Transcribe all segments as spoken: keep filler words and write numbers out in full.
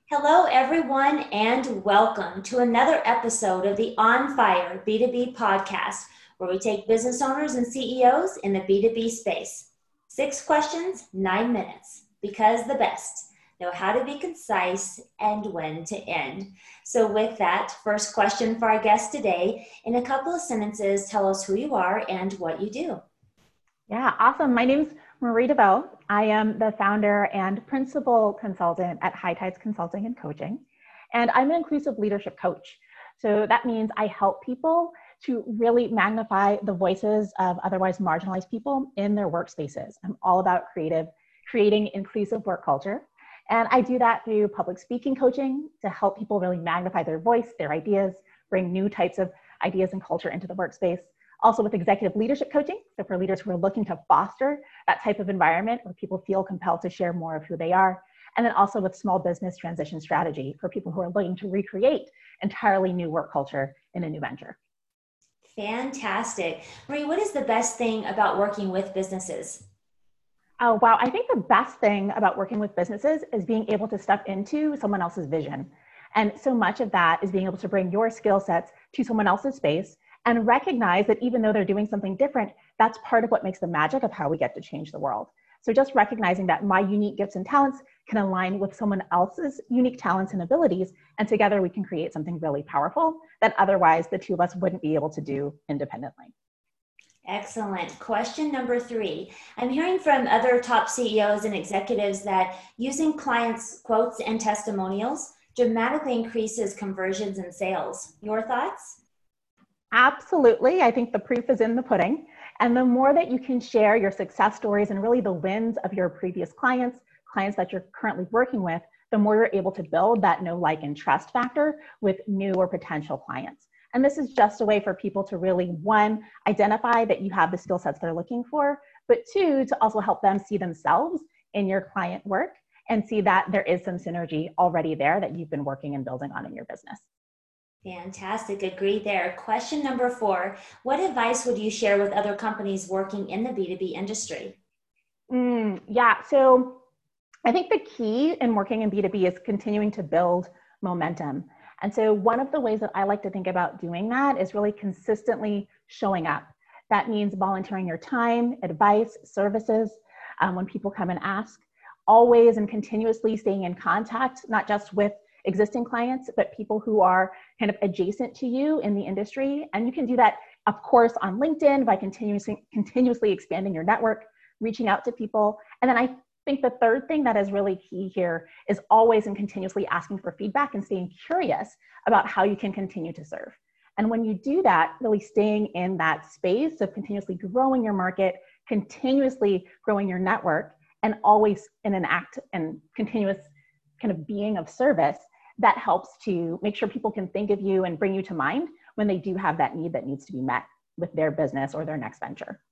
Hello, everyone, and welcome to another episode of the On Fire B two B podcast, where we take business owners and C E Os in the B two B space. Six questions, nine minutes, because the best know how to be concise and when to end. So with that, first question for our guest today, in a couple of sentences, tell us who you are and what you do. Yeah, awesome. My name's Marie DeVoe. I am the founder and principal consultant at High Tides Consulting and Coaching, and I'm an inclusive leadership coach. So that means I help people to really magnify the voices of otherwise marginalized people in their workspaces. I'm all about creative, creating inclusive work culture. And I do that through public speaking coaching to help people really magnify their voice, their ideas, bring new types of ideas and culture into the workspace. Also with executive leadership coaching, so for leaders who are looking to foster that type of environment where people feel compelled to share more of who they are. And then also with small business transition strategy for people who are looking to recreate entirely new work culture in a new venture. Fantastic. Marie, what is the best thing about working with businesses? Oh, wow. I think the best thing about working with businesses is being able to step into someone else's vision. And so much of that is being able to bring your skill sets to someone else's space and recognize that even though they're doing something different, that's part of what makes the magic of how we get to change the world. So just recognizing that my unique gifts and talents can align with someone else's unique talents and abilities, and together we can create something really powerful that otherwise the two of us wouldn't be able to do independently. Excellent. Question number three. I'm hearing from other top C E Os and executives that using clients' quotes and testimonials dramatically increases conversions and sales. Your thoughts? Absolutely. I think the proof is in the pudding. And the more that you can share your success stories and really the wins of your previous clients, clients that you're currently working with, the more you're able to build that know, like, and trust factor with new or potential clients. And this is just a way for people to really, one, identify that you have the skill sets they're looking for, but two, to also help them see themselves in your client work and see that there is some synergy already there that you've been working and building on in your business. Fantastic. Agree there. Question number four. What advice would you share with other companies working in the B two B industry? Mm, yeah. So I think the key in working in B two B is continuing to build momentum. And so one of the ways that I like to think about doing that is really consistently showing up. That means volunteering your time, advice, services, um, when people come and ask, always and continuously staying in contact, not just with existing clients, but people who are kind of adjacent to you in the industry. And you can do that, of course, on LinkedIn by continuously, continuously expanding your network, reaching out to people. And then I think the third thing that is really key here is always and continuously asking for feedback and staying curious about how you can continue to serve. And when you do that, really staying in that space of continuously growing your market, continuously growing your network, and always in an act and continuous kind of being of service, that helps to make sure people can think of you and bring you to mind when they do have that need that needs to be met with their business or their next venture.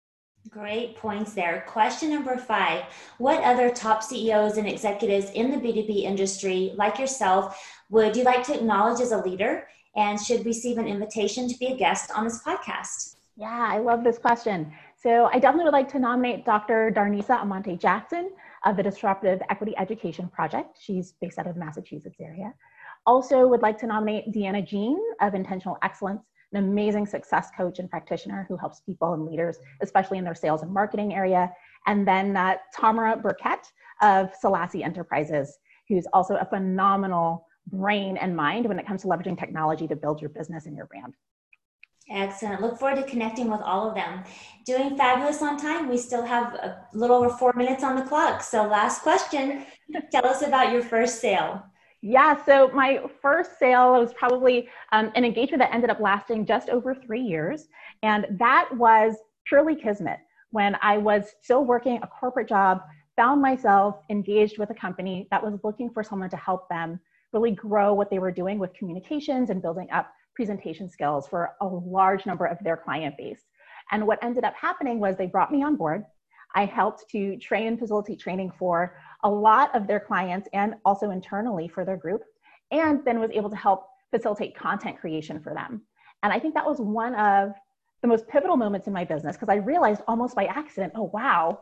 Great points there. Question number five. What other top C E Os and executives in the B two B industry, like yourself, would you like to acknowledge as a leader and should receive an invitation to be a guest on this podcast? Yeah, I love this question. So I definitely would like to nominate Doctor Darnisa Amante Jackson of the Disruptive Equity Education Project. She's based out of the Massachusetts area. Also would like to nominate Deanna Jean of Intentional Excellence, an amazing success coach and practitioner who helps people and leaders, especially in their sales and marketing area. And then uh, Tamara Burkett of Selassie Enterprises, who's also a phenomenal brain and mind when it comes to leveraging technology to build your business and your brand. Excellent. Look forward to connecting with all of them. Doing fabulous on time. We still have a little over four minutes on the clock. So last question, tell us about your first sale. Yeah, so my first sale was probably um, an engagement that ended up lasting just over three years. And that was purely kismet. When I was still working a corporate job, found myself engaged with a company that was looking for someone to help them really grow what they were doing with communications and building up presentation skills for a large number of their client base. And what ended up happening was they brought me on board. I helped to train and facilitate training for a lot of their clients and also internally for their group, and then was able to help facilitate content creation for them. And I think that was one of the most pivotal moments in my business because I realized almost by accident, oh, wow,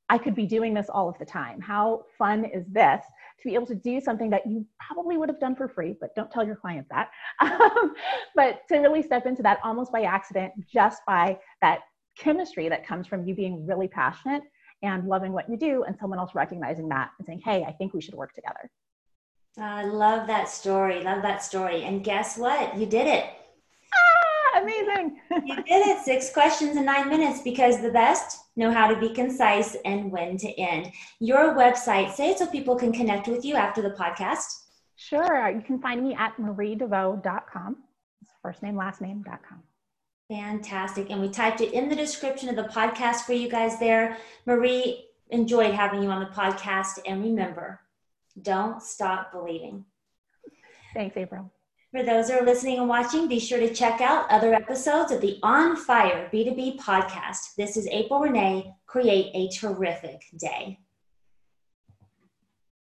I could be doing this all of the time. How fun is this to be able to do something that you probably would have done for free, but don't tell your client that. Um, but to really step into that almost by accident, just by that chemistry that comes from you being really passionate and loving what you do, and someone else recognizing that and saying, hey, I think we should work together. I love that story. Love that story. And guess what? You did it. Ah, amazing. You did it. Six questions in nine minutes, because the best know how to be concise and when to end. Your website, say it so people can connect with you after the podcast. Sure. You can find me at marie devoe dot com. It's first name, last name dot com. Fantastic. And we typed it in the description of the podcast for you guys there. Marie, enjoyed having you on the podcast. And remember, don't stop believing. Thanks, April. For those who are listening and watching, be sure to check out other episodes of the On Fire B two B podcast. This is April Renee. Create a terrific day.